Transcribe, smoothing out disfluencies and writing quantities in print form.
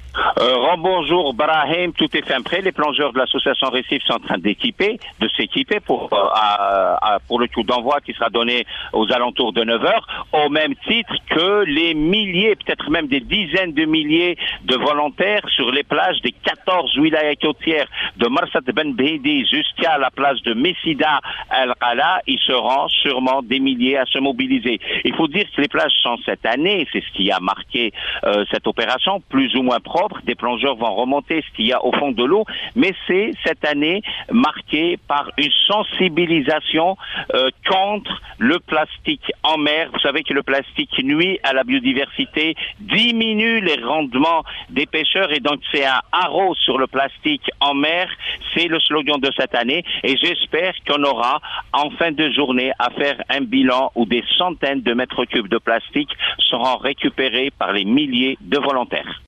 Bonjour Brahim, tout est fin prêt. Les plongeurs de l'association Récif sont en train de s'équiper pour le coup d'envoi qui sera donné aux alentours de 9 heures, au même titre que les milliers, peut-être même des dizaines de milliers de volontaires sur les plages des 14 wilayas côtières de Marsat Ben Bhidi jusqu'à la plage de Messida Al-Qala. Ils seront sûrement des milliers à se mobiliser. Il faut dire que les plages sont cette année, c'est ce qui a marqué cette opération, plus ou moins propre. Des plongeurs vont remonter ce qu'il y a au fond de l'eau, mais c'est cette année marquée par une sensibilisation contre le plastique en mer. Vous savez que le plastique nuit à la biodiversité, diminue les rendements des pêcheurs, et donc c'est un haro sur le plastique en mer. C'est le slogan de cette année, et j'espère qu'on aura en fin de journée à faire un bilan où des centaines de mètres cubes de plastique seront récupérés par les milliers de volontaires.